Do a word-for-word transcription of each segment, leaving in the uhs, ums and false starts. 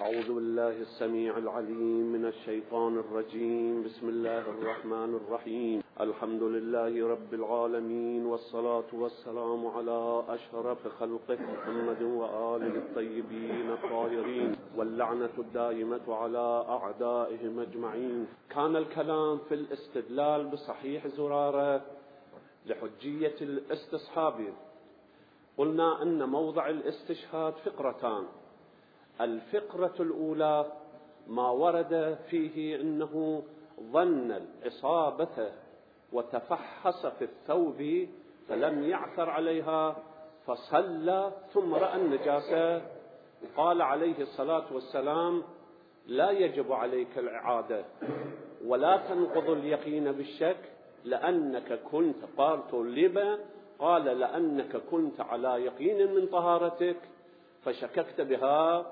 أعوذ بالله السميع العليم من الشيطان الرجيم. بسم الله الرحمن الرحيم. الحمد لله رب العالمين، والصلاة والسلام على أشرف خلقه محمد وآله الطيبين الطاهرين، واللعنة الدائمة على أعدائهم أجمعين. كان الكلام في الاستدلال بصحيح زرارة لحجية الاستصحاب. قلنا أن موضع الاستشهاد فقرتان. الفقرة الأولى ما ورد فيه أنه ظن الإصابة وتفحص في الثوب فلم يعثر عليها فصلى ثم رأى النجاسة. قال عليه الصلاة والسلام: لا يجب عليك الإعادة ولا تنقض اليقين بالشك لأنك كنت قال طلب قال لأنك كنت على يقين من طهارتك فشككت بها.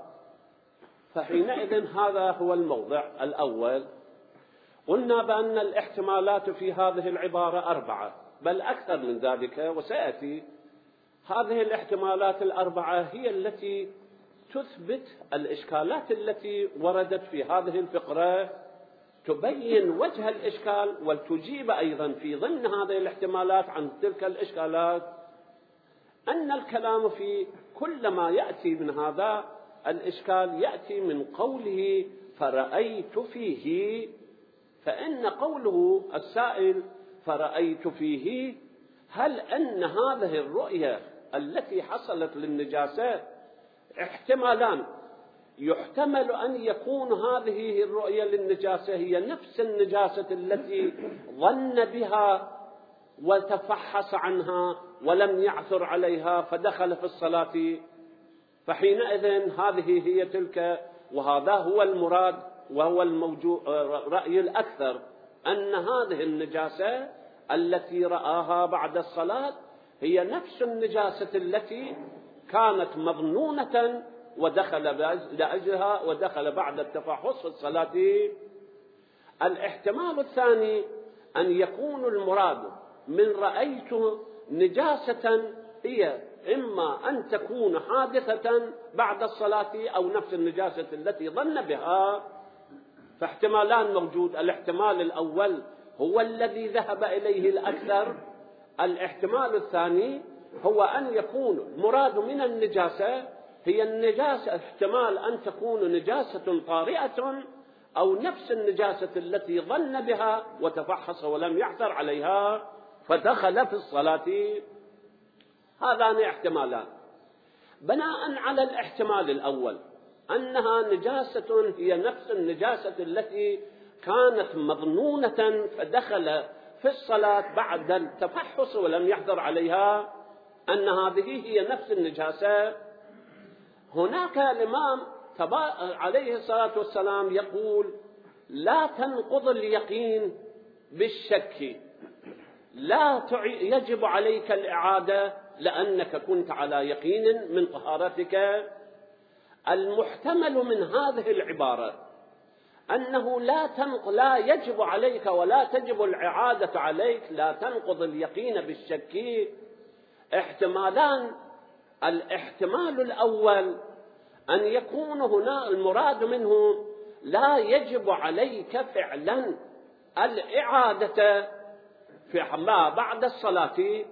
فحينئذ هذا هو الموضع الأول. قلنا بأن الاحتمالات في هذه العبارة أربعة، بل أكثر من ذلك، وسيأتي. هذه الاحتمالات الأربعة هي التي تثبت الإشكالات التي وردت في هذه الفقرة، تبين وجه الإشكال وتجيب أيضا في ضمن هذه الاحتمالات عن تلك الإشكالات. أن الكلام في كل ما يأتي من هذا الإشكال يأتي من قوله فرأيت فيه. فإن قوله السائل فرأيت فيه، هل أن هذه الرؤية التي حصلت للنجاسة احتمالان؟ يحتمل أن يكون هذه الرؤية للنجاسة هي نفس النجاسة التي ظن بها وتفحص عنها ولم يعثر عليها فدخل في الصلاة، فحينئذ هذه هي تلك. وهذا هو المراد وهو الموجود رأي الأكثر، أن هذه النجاسة التي رآها بعد الصلاة هي نفس النجاسة التي كانت مظنونة ودخل لأجلها ودخل بعد التفحص في الصلاة. الاحتمال الثاني أن يكون المراد من رأيت نجاسة هي إما أن تكون حادثة بعد الصلاة أو نفس النجاسة التي ظن بها. فاحتمالان موجود. الاحتمال الأول هو الذي ذهب إليه الأكثر. الاحتمال الثاني هو أن يكون مراد من النجاسة هي النجاسة، احتمال أن تكون نجاسة طارئة أو نفس النجاسة التي ظن بها وتفحص ولم يعثر عليها فدخل في الصلاة. هذان احتمالان. بناء على الاحتمال الأول أنها نجاسة هي نفس النجاسة التي كانت مظنونة فدخل في الصلاة بعد التفحص ولم يحضر عليها، أن هذه هي نفس النجاسة. هناك الإمام عليه الصلاة والسلام يقول: لا تنقض اليقين بالشك، لا يجب عليك الإعادة لأنك كنت على يقين من طهارتك. المحتمل من هذه العبارة أنه لا تنق... لا يجب عليك ولا تجب الإعادة عليك، لا تنقض اليقين بالشك. احتمالان. الاحتمال الأول أن يكون هنا المراد منه لا يجب عليك فعلا الإعادة في ما بعد الصلاة،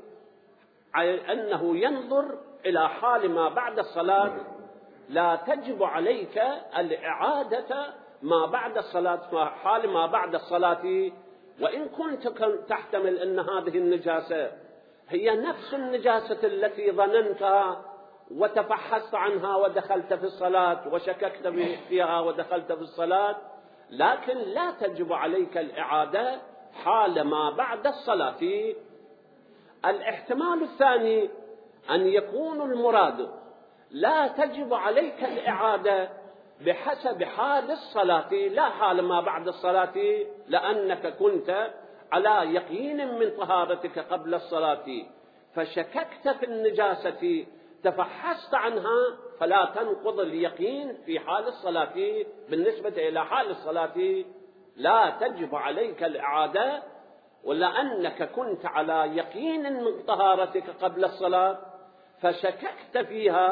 أنه ينظر إلى حال ما بعد الصلاة. لا تجب عليك الإعادة ما بعد الصلاة، حال ما بعد الصلاة. وإن كنت تحتمل أن هذه النجاسة هي نفس النجاسة التي ظننتها وتفحصت عنها ودخلت في الصلاة وشككت فيها ودخلت في الصلاة، لكن لا تجب عليك الإعادة حال ما بعد الصلاة. الاحتمال الثاني أن يكون المراد لا تجب عليك الإعادة بحسب حال الصلاة لا حال ما بعد الصلاة، لأنك كنت على يقين من طهارتك قبل الصلاة فشككت في النجاسة تفحصت عنها، فلا تنقض اليقين في حال الصلاة. بالنسبة إلى حال الصلاة لا تجب عليك الإعادة، ولأنك كنت على يقين من طهارتك قبل الصلاة فشككت فيها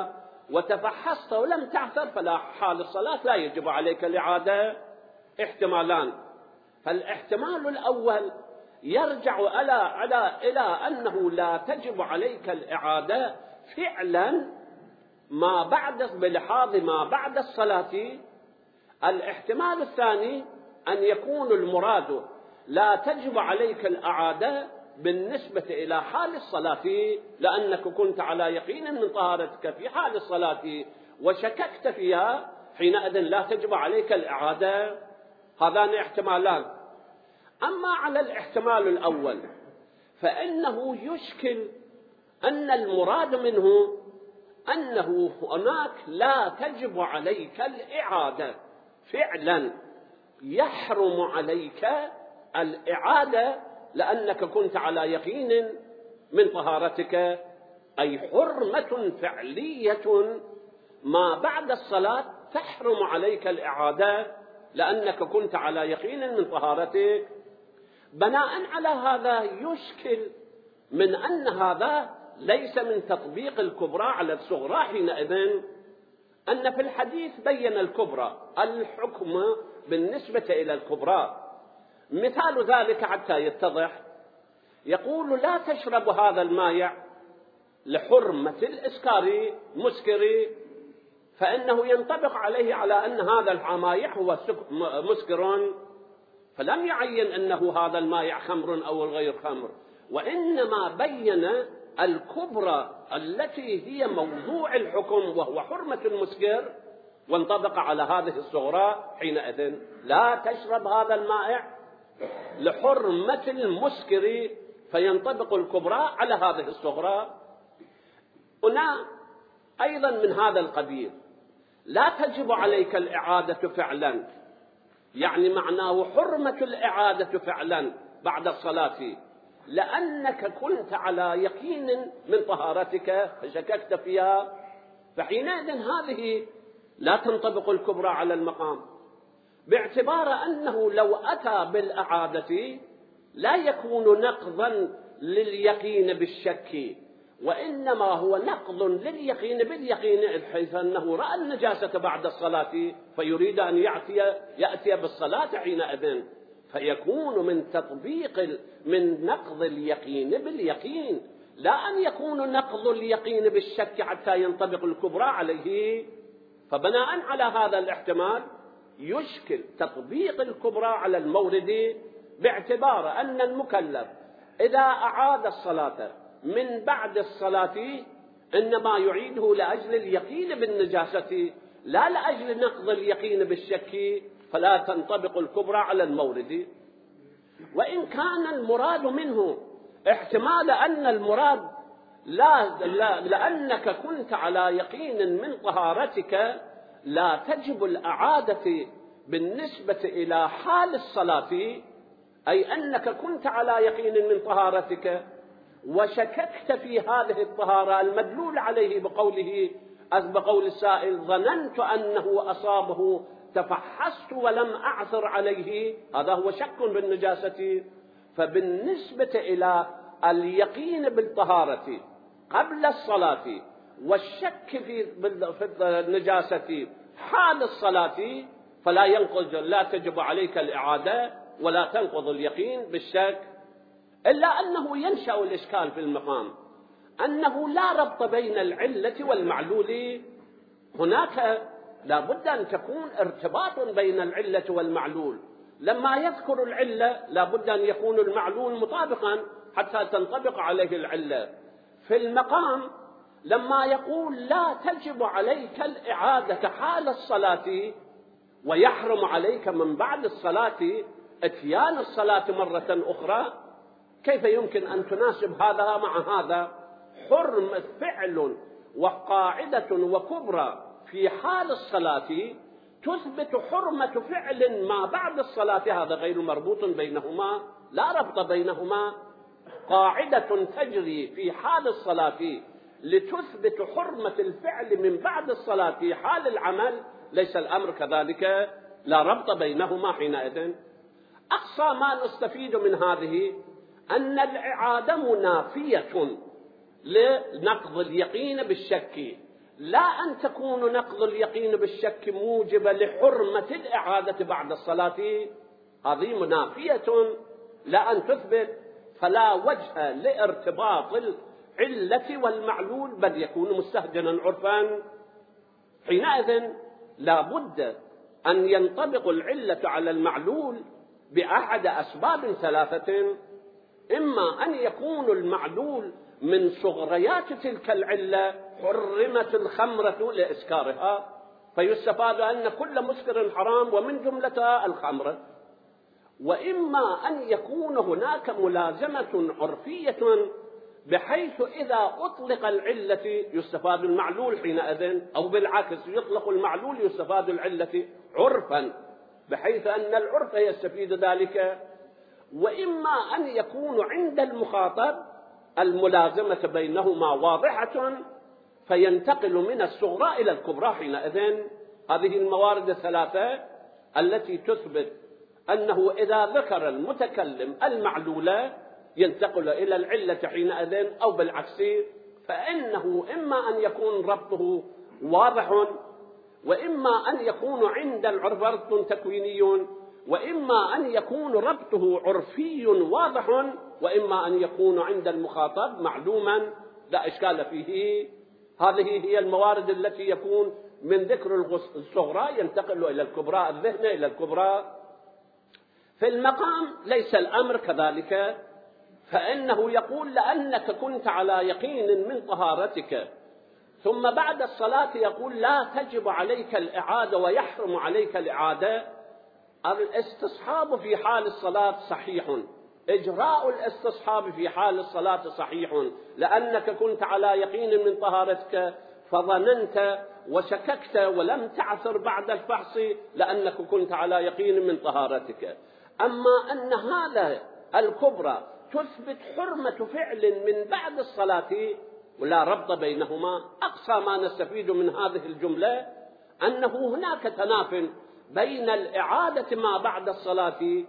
وتفحصت ولم تعثر فلا حال الصلاة لا يجب عليك الإعادة. احتمالان. فالاحتمال الأول يرجع على على إلى أنه لا تجب عليك الإعادة فعلا ما بعد بلحاظ ما بعد الصلاة. الاحتمال الثاني أن يكون المراد لا تجب عليك الإعادة بالنسبة إلى حال الصلاة لأنك كنت على يقين من طهارتك في حال الصلاة وشككت فيها، حينئذ لا تجب عليك الإعادة. هذان احتمالان. أما على الاحتمال الأول فإنه يشكل أن المراد منه أنه هناك لا تجب عليك الإعادة فعلا، يحرم عليك الإعادة لأنك كنت على يقين من طهارتك، أي حرمة فعلية ما بعد الصلاة تحرم عليك الإعادة لأنك كنت على يقين من طهارتك. بناء على هذا يشكل من أن هذا ليس من تطبيق الكبرى على الصغرى، حينئذ أن في الحديث بين الكبرى الحكم بالنسبة إلى الكبرى. مثال ذلك حتى يتضح، يقول لا تشرب هذا المائع لحرمة الإسكار مسكر، فإنه ينطبق عليه على أن هذا المائع هو مسكر، فلم يعين أنه هذا المائع خمر أو غير خمر، وإنما بين الكبرى التي هي موضوع الحكم وهو حرمة المسكر وانطبق على هذه الصغرى. حينئذ لا تشرب هذا المائع لحرمة المسكر فينطبق الكبرى على هذه الصغرى. هنا أيضا من هذا القبيل لا تجب عليك الإعادة فعلا، يعني معناه حرمة الإعادة فعلا بعد الصلاة لأنك كنت على يقين من طهارتك فشككت فيها، فحينئذ هذه لا تنطبق الكبرى على المقام، باعتبار أنه لو أتى بالإعادة لا يكون نقضا لليقين بالشك، وإنما هو نقض لليقين باليقين، حيث أنه رأى النجاسة بعد الصلاة فيريد أن يأتي, يأتي بالصلاة حينئذ، فيكون من تطبيق من نقض اليقين باليقين، لا أن يكون نقض اليقين بالشك حتى ينطبق الكبرى عليه. فبناء على هذا الاحتمال يشكل تطبيق الكبرى على المورد، باعتبار أن المكلف إذا أعاد الصلاة من بعد الصلاة إنما يعيده لأجل اليقين بالنجاسة لا لأجل نقض اليقين بالشك، فلا تنطبق الكبرى على المورد. وإن كان المراد منه احتمال أن المراد لا, لا لأنك كنت على يقين من طهارتك لا تجب الإعادة بالنسبة إلى حال الصلاة، أي أنك كنت على يقين من طهارتك وشككت في هذه الطهارة المدلول عليه بقوله بقول السائل ظننت أنه أصابه تفحصت ولم أعثر عليه، هذا هو شك بالنجاسة. فبالنسبة إلى اليقين بالطهارة قبل الصلاة والشك في النجاسة حال الصلاة فلا ينقض، لا تجب عليك الإعادة ولا تنقض اليقين بالشك، إلا أنه ينشأ الإشكال في المقام أنه لا ربط بين العلة والمعلول. هناك لا بد أن تكون ارتباط بين العلة والمعلول، لما يذكر العلة لا بد أن يكون المعلول مطابقا حتى تنطبق عليه العلة. في المقام لما يقول لا تجب عليك الإعادة حال الصلاة ويحرم عليك من بعد الصلاة اتيان الصلاة مرة أخرى، كيف يمكن أن تناسب هذا مع هذا؟ حرمة فعل وقاعدة وكبرى في حال الصلاة تثبت حرمة فعل ما بعد الصلاة، هذا غير مربوط بينهما، لا ربط بينهما. قاعدة تجري في حال الصلاة لتثبت حرمة الفعل من بعد الصلاة في حال العمل، ليس الأمر كذلك، لا ربط بينهما. حينئذ أقصى ما نستفيد من هذه أن الإعادة منافية لنقض اليقين بالشك، لا أن تكون نقض اليقين بالشك موجبة لحرمة الإعادة بعد الصلاة، هذه منافية لا أن تثبت، فلا وجه لارتباط العلة والمعلول، بل يكون مستهجنا عرفا. حينئذ لا بد أن ينطبق العلة على المعلول بأحد أسباب ثلاثة: إما أن يكون المعلول من صغريات تلك العلة، حرمت الخمرة لإسكارها، فيستفاد أن كل مسكر حرام ومن جملتها الخمر، وإما أن يكون هناك ملازمة عرفية بحيث إذا أطلق العلة يستفاد المعلول حينئذ، أو بالعكس يطلق المعلول يستفاد العلة عرفا بحيث أن العرف يستفيد ذلك. وإما أن يكون عند المخاطب الملازمة بينهما واضحة فينتقل من الصغرى إلى الكبرى حينئذ. هذه الموارد الثلاثة التي تثبت أنه إذا ذكر المتكلم المعلولة ينتقل إلى العلة حينئذ، أو بالعكس، فإنه إما أن يكون ربطه واضح، وإما أن يكون عند العرف ربط تكويني، وإما أن يكون ربطه عرفي واضح، وإما أن يكون عند المخاطب معلوما لا إشكال فيه. هذه هي الموارد التي يكون من ذكر الصغرى ينتقل إلى الكبرى، الذهن إلى الكبرى. في المقام ليس الأمر كذلك، فإنه يقول لأنك كنت على يقين من طهارتك، ثم بعد الصلاة يقول لا تجب عليك الإعادة ويحرم عليك الإعادة. الاستصحاب في حال الصلاة صحيح، إجراء الاستصحاب في حال الصلاة صحيح، لأنك كنت على يقين من طهارتك فظننت وشككت ولم تعثر بعد الفحص لأنك كنت على يقين من طهارتك. أما أن هذا الكبرى تثبت حرمة فعل من بعد الصلاة ولا ربط بينهما، أقصى ما نستفيد من هذه الجملة أنه هناك تناف بين الإعادة ما بعد الصلاة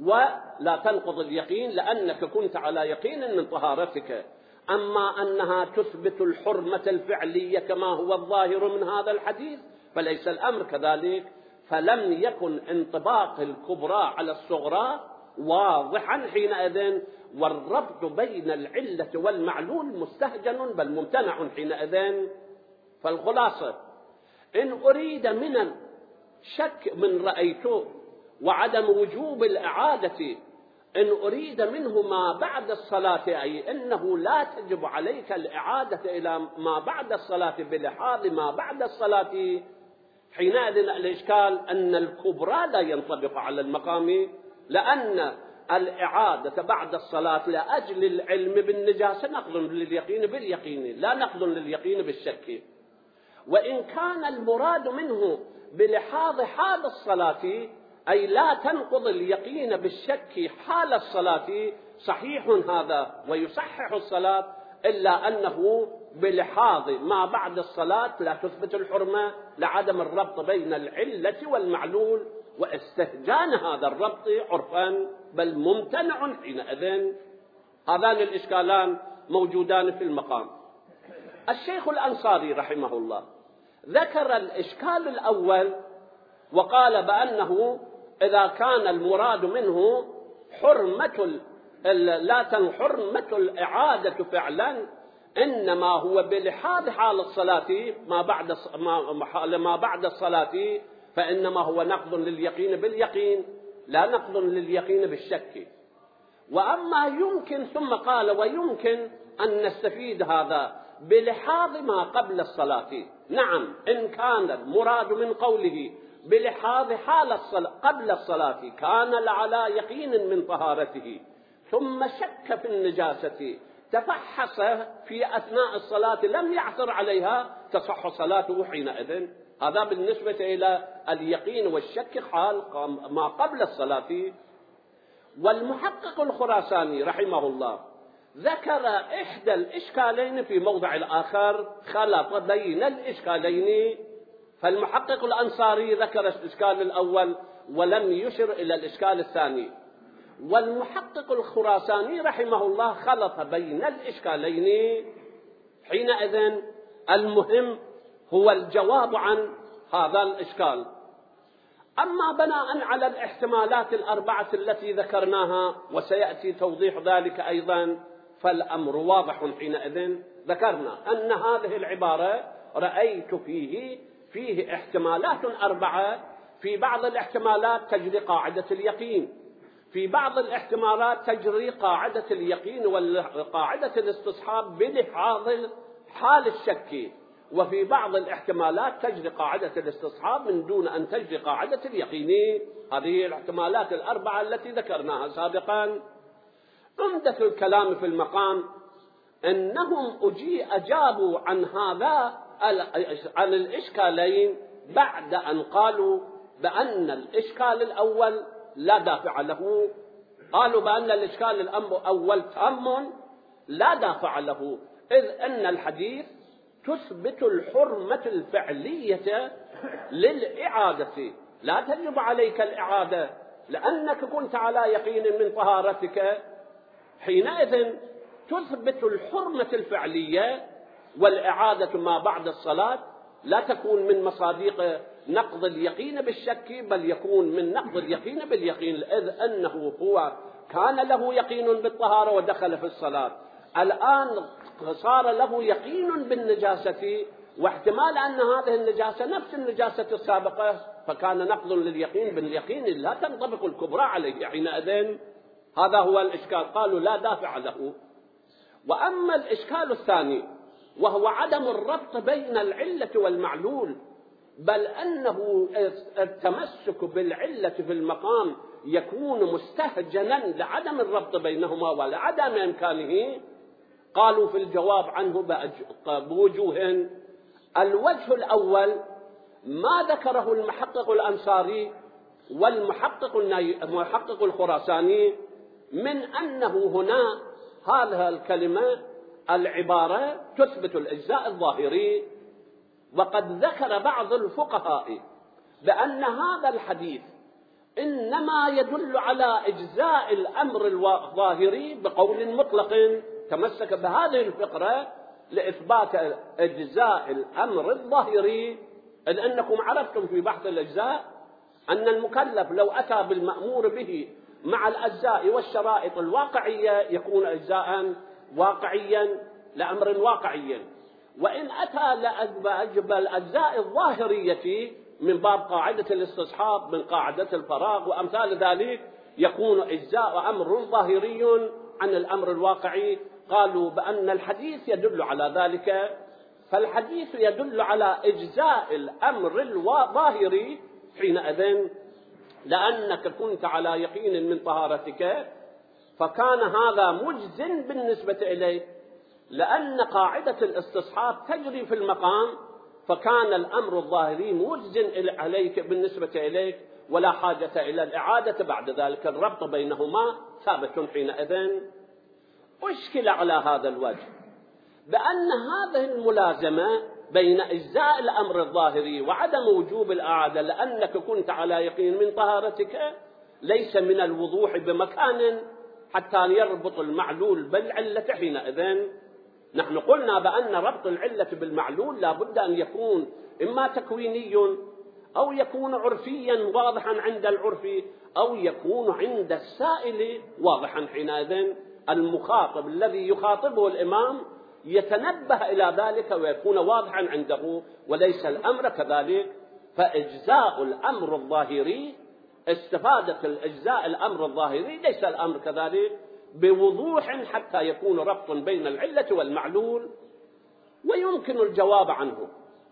ولا تنقض اليقين لأنك كنت على يقين من طهارتك. أما أنها تثبت الحرمة الفعلية كما هو الظاهر من هذا الحديث فليس الأمر كذلك، فلم يكن انطباق الكبرى على الصغرى واضحا حينئذ، والربط بين العلة والمعلول مستهجن بل ممتنع حينئذ. فالخلاصة إن أريد من الشك من رأيته وعدم وجوب الإعادة، إن أريد منه ما بعد الصلاة، أي أنه لا تجب عليك الإعادة إلى ما بعد الصلاة بلحاظ ما بعد الصلاة، حينئذ الإشكال أن الكبرى لا ينطبق على المقام، لأن الإعادة بعد الصلاة لأجل العلم بالنجاسة نقض لليقين باليقين، لا نقض لليقين بالشك. وإن كان المراد منه بلحاظ حال الصلاة أي لا تنقض اليقين بالشك حال الصلاة، صحيح هذا ويصحح الصلاة، إلا أنه بلحاظ ما بعد الصلاة لا تثبت الحرمة لعدم الربط بين العلة والمعلول واستهجان هذا الربط عرفا بل ممتنع حينئذ. هذان الإشكالان موجودان في المقام. الشيخ الأنصاري رحمه الله ذكر الإشكال الأول وقال بأنه إذا كان المراد منه حرمة لا تنحرمة الإعادة فعلا إنما هو بلحاظ حال الصلاة ما بعد ما بعد الصلاة، فإنما هو نقض لليقين باليقين لا نقض لليقين بالشك. وأما يمكن، ثم قال ويمكن أن نستفيد هذا بلحاظ ما قبل الصلاة. نعم، إن كان المراد من قوله بلحاظ حال الصلاة قبل الصلاة كان على يقين من طهارته ثم شك في النجاسة تفحص في أثناء الصلاة لم يعثر عليها تصح صلاته حينئذ. هذا بالنسبة إلى اليقين والشك حال ما قبل الصلاة. والمحقق الخراساني رحمه الله ذكر إحدى الإشكالين في موضع الآخر، خلط بين الإشكالين. فالمحقق الأنصاري ذكر الإشكال الأول ولم يشر إلى الإشكال الثاني، والمحقق الخراساني رحمه الله خلط بين الإشكالين. حينئذ المهم هو الجواب عن هذا الإشكال. أما بناء على الاحتمالات الأربعة التي ذكرناها وسيأتي توضيح ذلك أيضا، فالأمر واضح حينئذ. ذكرنا أن هذه العبارة رأيت فيه فيه احتمالات أربعة، في بعض الاحتمالات تجري قاعدة اليقين، في بعض الاحتمالات تجري قاعدة اليقين وقاعدة الاستصحاب بلحاظ حال الشك، وفي بعض الاحتمالات تجري قاعدة الاستصحاب من دون أن تجري قاعدة اليقين. هذه الاحتمالات الأربعة التي ذكرناها سابقا. عمدة الكلام في المقام أنهم أجي أجابوا عن هذا عن الإشكالين بعد أن قالوا بأن الإشكال الأول لا دافع له. قالوا بأن الإشكال الأول تام لا دافع له، إذ أن الحديث تثبت الحرمة الفعلية للإعادة، لا تجب عليك الإعادة لأنك كنت على يقين من طهارتك. حينئذ تثبت الحرمة الفعلية، والإعادة ما بعد الصلاة لا تكون من مصادق نقض اليقين بالشك، بل يكون من نقض اليقين باليقين، إذ أنه هو كان له يقين بالطهارة ودخل في الصلاة، الآن صار له يقين بالنجاسة، واحتمال أن هذه النجاسة نفس النجاسة السابقة، فكان نقض لليقين باليقين لا تنطبق الكبرى عليه حينئذ. هذا هو الإشكال، قالوا لا دافع له. وأما الإشكال الثاني وهو عدم الربط بين العلة والمعلول، بل أنه التمسك بالعلة في المقام يكون مستهجنا لعدم الربط بينهما ولعدم إمكانه، قالوا في الجواب عنه بوجوه. الوجه الأول ما ذكره المحقق الأنصاري والمحقق المحقق الخراساني من أنه هنا هذه الكلمة العبارة تثبت الإجزاء الظاهري. وقد ذكر بعض الفقهاء بأن هذا الحديث إنما يدل على إجزاء الأمر الظاهري بقول مطلق، تمسك بهذه الفقرة لإثبات إجزاء الأمر الظاهري، لأنكم عرفتم في بحث الإجزاء أن المكلف لو أتى بالمأمور به مع الأجزاء والشرائط الواقعية يكون إجزاء واقعيا لأمر واقعي، وإن أتى بالأجزاء الظاهرية من باب قاعدة الاستصحاب من قاعدة الفراغ وأمثال ذلك يكون إجزاء أمر ظاهري عن الأمر الواقعي. قالوا بأن الحديث يدل على ذلك، فالحديث يدل على إجزاء الأمر الظاهري حينئذ، لأنك كنت على يقين من طهارتك، فكان هذا مجز بالنسبة إليك، لأن قاعدة الاستصحاب تجري في المقام، فكان الأمر الظاهري مجز عليك بالنسبة إليك ولا حاجة إلى الإعادة بعد ذلك، الربط بينهما ثابت حينئذ. أشكل على هذا الوجه بأن هذه الملازمة بين إجزاء الأمر الظاهري وعدم وجوب الإعادة لأنك كنت على يقين من طهارتك ليس من الوضوح بمكان حتى يربط المعلول بالعلة حينئذ. نحن قلنا بأن ربط العلة بالمعلول لا بد أن يكون إما تكويني أو يكون عرفيا واضحا عند العرف أو يكون عند السائل واضحا. حينئذ المخاطب الذي يخاطبه الإمام يتنبه إلى ذلك ويكون واضحا عنده، وليس الأمر كذلك. فإجزاء الأمر الظاهري استفادة الإجزاء الأمر الظاهري ليس الأمر كذلك بوضوح حتى يكون ربط بين العلة والمعلول. ويمكن الجواب عنه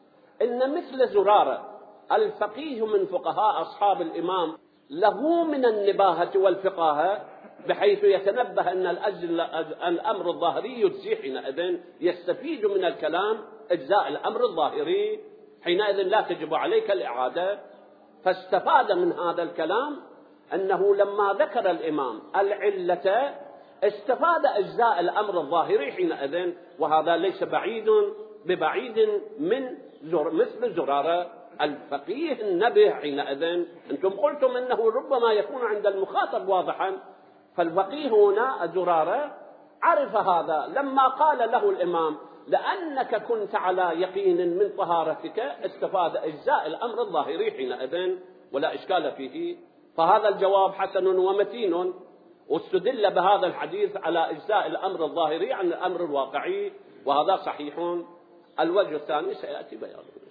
إن مثل زرارة الفقيه من فقهاء أصحاب الإمام له من النباهة والفقاهة بحيث يتنبه أن الأمر الظاهري يجزي، حينئذ يستفيد من الكلام إجزاء الأمر الظاهري، حينئذ لا تجب عليك الإعادة. فاستفاد من هذا الكلام أنه لما ذكر الإمام العلة استفاد أجزاء الأمر الظاهري حينئذ، وهذا ليس بعيد ببعيد من زر مثل زرارة الفقيه النبه. حينئذ أنتم قلتم أنه ربما يكون عند المخاطب واضحا، فالفقيه هنا زرارة عرف هذا لما قال له الإمام لأنك كنت على يقين من طهارتك استفاد أجزاء الأمر الظاهري حينئذ ولا إشكال فيه. فهذا الجواب حسن ومتين، واستدل بهذا الحديث على أجزاء الأمر الظاهري عن الأمر الواقعي، وهذا صحيح. الوجه الثاني سيأتي بيانه.